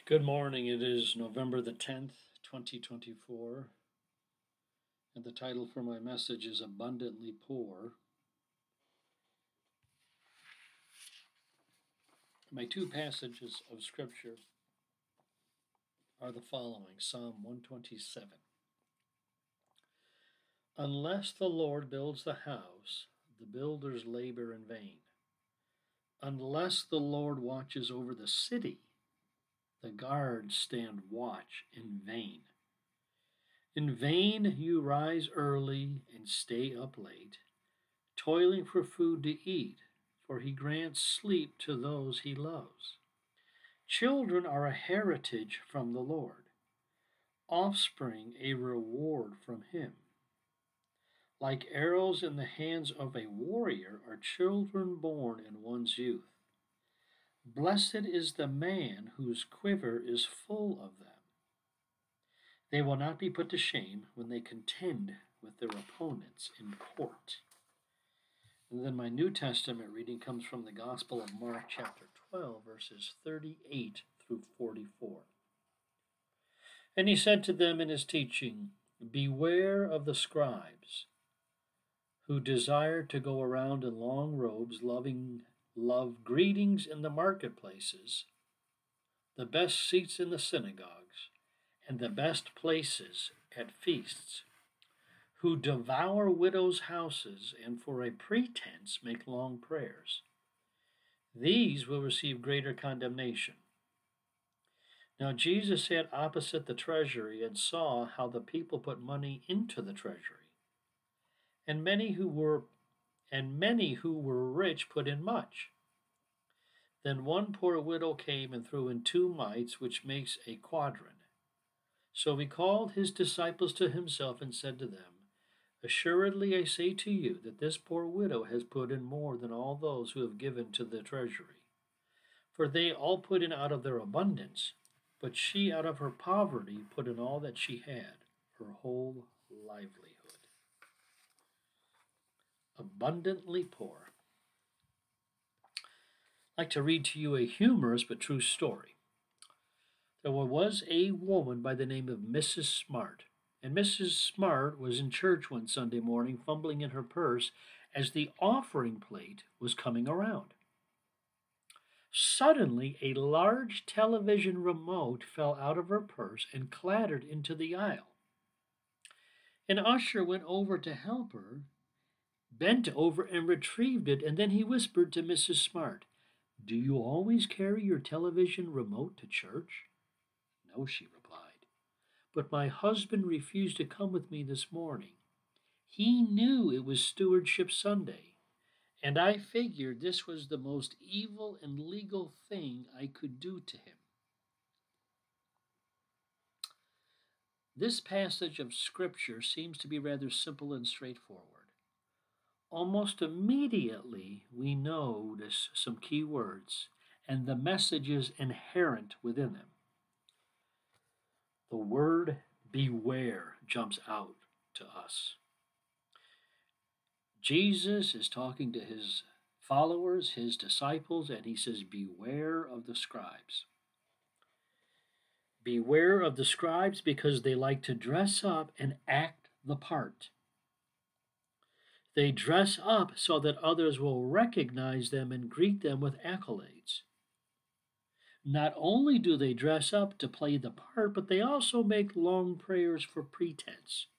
Good morning. It is November the 10th, 2024, and the title for my message is Abundantly Poor. My two passages of Scripture are the following: Psalm 127. Unless the Lord builds the house, the builders labor in vain. Unless the Lord watches over the city, the guards stand watch in vain. In vain you rise early and stay up late, toiling for food to eat, for he grants sleep to those he loves. Children are a heritage from the Lord, offspring a reward from him. Like arrows in the hands of a warrior are children born in one's youth. Blessed is the man whose quiver is full of them. They will not be put to shame when they contend with their opponents in court. And then my New Testament reading comes from the Gospel of Mark, chapter 12, verses 38 through 44. And he said to them in his teaching, Beware of the scribes, who desire to go around in long robes, love greetings in the marketplaces, the best seats in the synagogues, and the best places at feasts, who devour widows' houses and for a pretense make long prayers. These will receive greater condemnation. Now Jesus sat opposite the treasury and saw how the people put money into the treasury. And many who were rich put in much. Then one poor widow came and threw in 2 mites, which makes a quadrant. So he called his disciples to himself and said to them, Assuredly I say to you that this poor widow has put in more than all those who have given to the treasury. For they all put in out of their abundance, but she out of her poverty put in all that she had, her whole livelihood. Abundantly poor. I'd like to read to you a humorous but true story. There was a woman by the name of Mrs. Smart. And Mrs. Smart was in church one Sunday morning, fumbling in her purse as the offering plate was coming around. Suddenly, a large television remote fell out of her purse and clattered into the aisle. An usher went over to help her, bent over and retrieved it, and then he whispered to Mrs. Smart, Do you always carry your television remote to church? No, she replied. But my husband refused to come with me this morning. He knew it was Stewardship Sunday, and I figured this was the most evil and legal thing I could do to him. This passage of Scripture seems to be rather simple and straightforward. Almost immediately, we notice some key words and the messages inherent within them. The word beware jumps out to us. Jesus is talking to his followers, his disciples, and he says, Beware of the scribes. Beware of the scribes because they like to dress up and act the part. They dress up so that others will recognize them and greet them with accolades. Not only do they dress up to play the part, but they also make long prayers for pretense.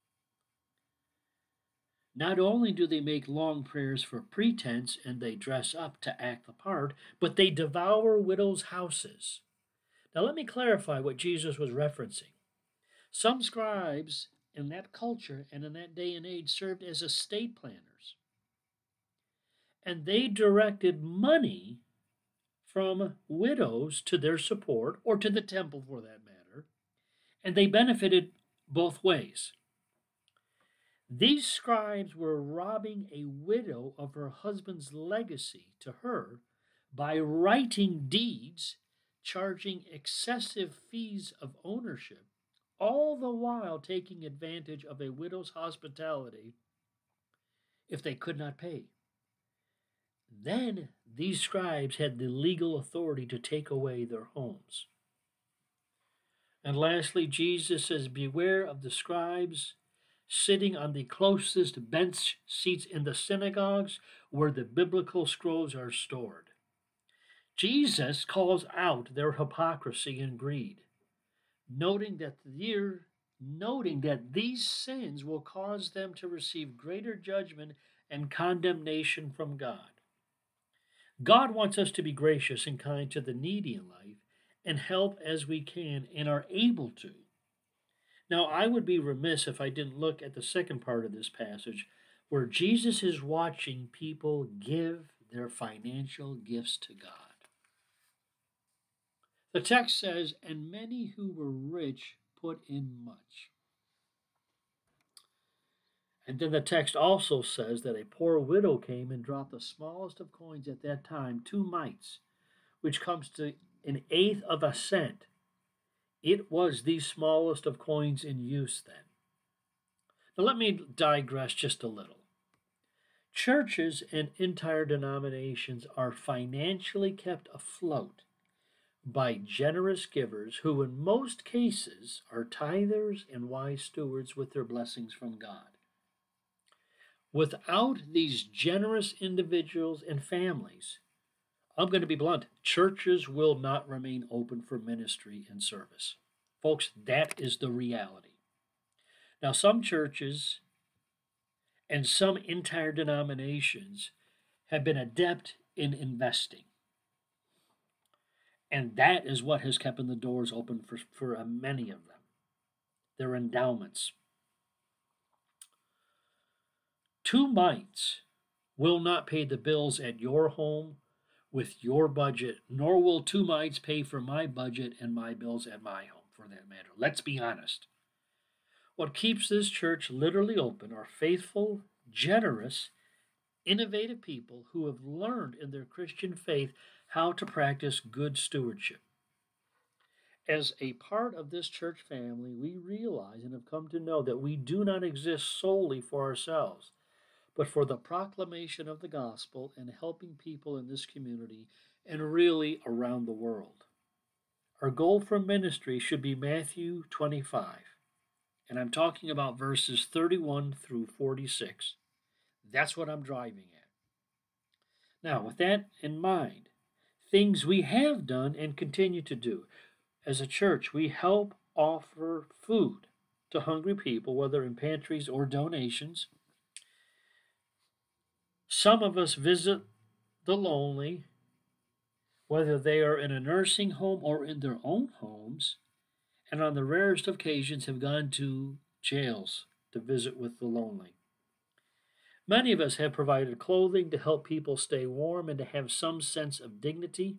Not only do they make long prayers for pretense and they dress up to act the part, but they devour widows' houses. Now let me clarify what Jesus was referencing. Some scribes in that culture and in that day and age served as estate planners. And they directed money from widows to their support, or to the temple for that matter, and they benefited both ways. These scribes were robbing a widow of her husband's legacy to her by writing deeds, charging excessive fees of ownership, all the while taking advantage of a widow's hospitality if they could not pay. Then these scribes had the legal authority to take away their homes. And lastly, Jesus says, beware of the scribes sitting on the closest bench seats in the synagogues where the biblical scrolls are stored. Jesus calls out their hypocrisy and greed, noting that these sins will cause them to receive greater judgment and condemnation from God. God wants us to be gracious and kind to the needy in life and help as we can and are able to. Now, I would be remiss if I didn't look at the second part of this passage where Jesus is watching people give their financial gifts to God. The text says, and many who were rich put in much. And then the text also says that a poor widow came and dropped the smallest of coins at that time, 2 mites, which comes to an eighth of a cent. It was the smallest of coins in use then. Now let me digress just a little. Churches and entire denominations are financially kept afloat by generous givers who, in most cases, are tithers and wise stewards with their blessings from God. Without these generous individuals and families, I'm going to be blunt, churches will not remain open for ministry and service. Folks, that is the reality. Now, some churches and some entire denominations have been adept in investing. And that is what has kept the doors open for many of them. Their endowments. 2 mites will not pay the bills at your home with your budget, nor will 2 mites pay for my budget and my bills at my home, for that matter. Let's be honest. What keeps this church literally open are faithful, generous, innovative people who have learned in their Christian faith how to practice good stewardship. As a part of this church family, we realize and have come to know that we do not exist solely for ourselves, but for the proclamation of the gospel and helping people in this community and really around the world. Our goal for ministry should be Matthew 25, and I'm talking about verses 31 through 46. That's what I'm driving at. Now, with that in mind, things we have done and continue to do. As a church, we help offer food to hungry people, whether in pantries or donations. Some of us visit the lonely, whether they are in a nursing home or in their own homes, and on the rarest of occasions have gone to jails to visit with the lonely. Many of us have provided clothing to help people stay warm and to have some sense of dignity.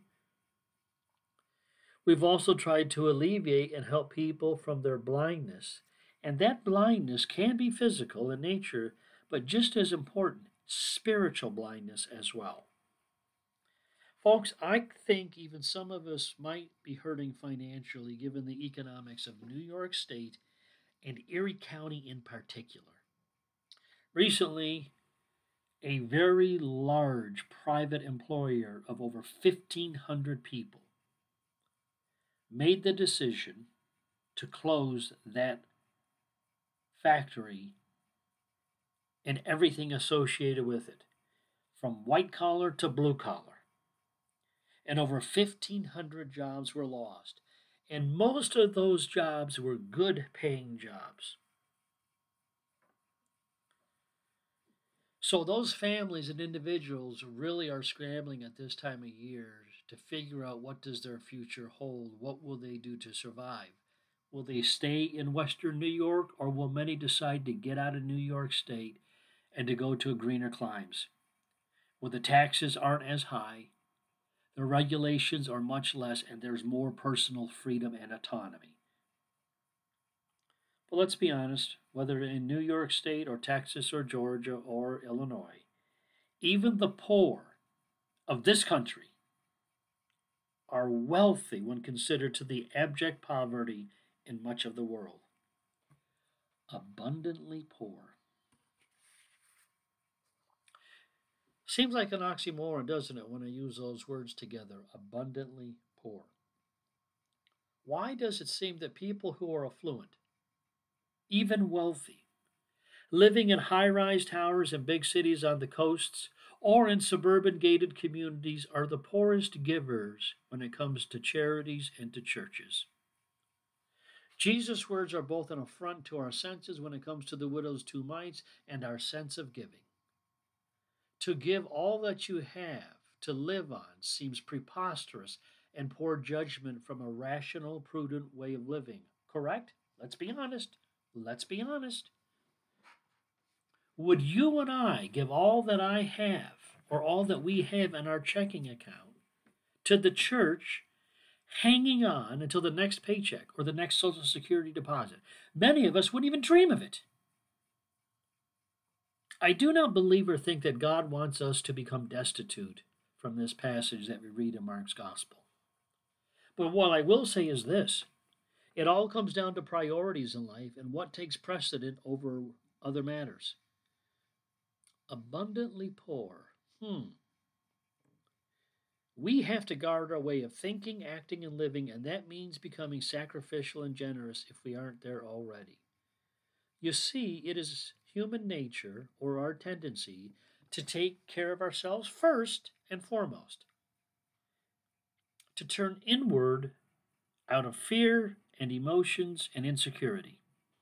We've also tried to alleviate and help people from their blindness, and that blindness can be physical in nature, but just as important, spiritual blindness as well. Folks, I think even some of us might be hurting financially given the economics of New York State and Erie County in particular. Recently, a very large private employer of over 1,500 people made the decision to close that factory and everything associated with it, from white collar to blue collar. And over 1,500 jobs were lost. And most of those jobs were good paying jobs. So those families and individuals really are scrambling at this time of year to figure out what does their future hold, what will they do to survive. Will they stay in Western New York, or will many decide to get out of New York State and to go to greener climes, where the taxes aren't as high, the regulations are much less, and there's more personal freedom and autonomy? But let's be honest, whether in New York State or Texas or Georgia or Illinois, even the poor of this country are wealthy when considered to the abject poverty in much of the world. Abundantly poor. Seems like an oxymoron, doesn't it, when I use those words together? Abundantly poor. Why does it seem that people who are affluent, even wealthy, living in high-rise towers in big cities on the coasts or in suburban gated communities are the poorest givers when it comes to charities and to churches? Jesus' words are both an affront to our senses when it comes to the widow's two mites and our sense of giving. To give all that you have to live on seems preposterous and poor judgment from a rational, prudent way of living. Correct? Let's be honest. Let's be honest. Would you and I give all that I have or all that we have in our checking account to the church, hanging on until the next paycheck or the next Social Security deposit? Many of us wouldn't even dream of it. I do not believe or think that God wants us to become destitute from this passage that we read in Mark's Gospel. But what I will say is this: it all comes down to priorities in life and what takes precedent over other matters. Abundantly poor. We have to guard our way of thinking, acting, and living, and that means becoming sacrificial and generous if we aren't there already. You see, it is human nature or our tendency to take care of ourselves first and foremost, to turn inward out of fear and emotions and insecurity.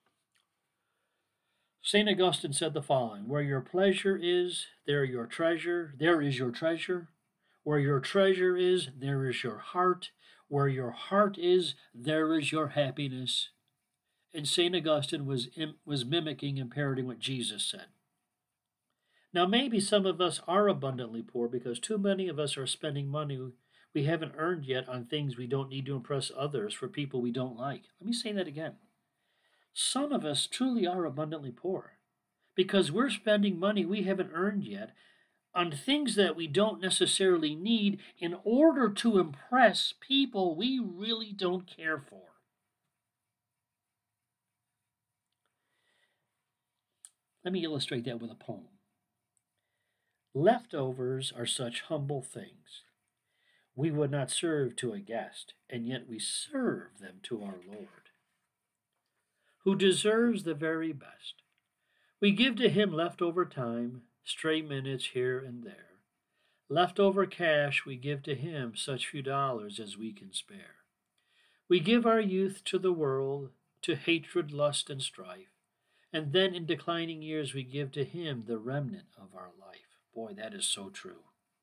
St. Augustine said the following: where your pleasure is, there is your treasure. Where your treasure is, there is your heart. Where your heart is, there is your happiness. And St. Augustine was mimicking and parroting what Jesus said. Now, maybe some of us are abundantly poor because too many of us are spending money we haven't earned yet on things we don't need to impress others for people we don't like. Let me say that again. Some of us truly are abundantly poor because we're spending money we haven't earned yet on things that we don't necessarily need in order to impress people we really don't care for. Let me illustrate that with a poem. Leftovers are such humble things. We would not serve to a guest, and yet we serve them to our Lord, who deserves the very best. We give to him leftover time, stray minutes here and there. Leftover cash we give to him, such few dollars as we can spare. We give our youth to the world, to hatred, lust, and strife, and then in declining years we give to him the remnant of our life. Boy, that is so true.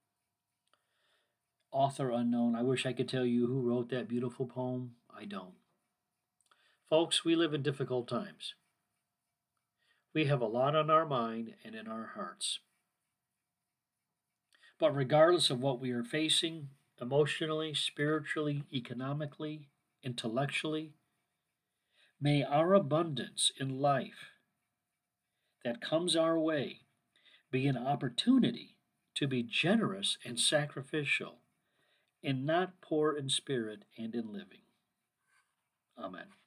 Author unknown. I wish I could tell you who wrote that beautiful poem. I don't. Folks, we live in difficult times. We have a lot on our mind and in our hearts. But regardless of what we are facing, emotionally, spiritually, economically, intellectually, may our abundance in life that comes our way be an opportunity to be generous and sacrificial and not poor in spirit and in living. Amen.